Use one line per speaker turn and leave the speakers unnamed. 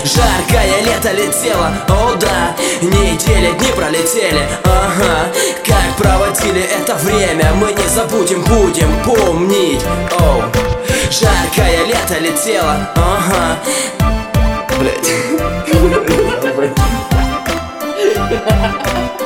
Жаркое лето летело, о да, недели, дни пролетели, ага. Как проводили это время, мы не забудем, будем помнить. Оу, жаркое лето летело, ага. Блять.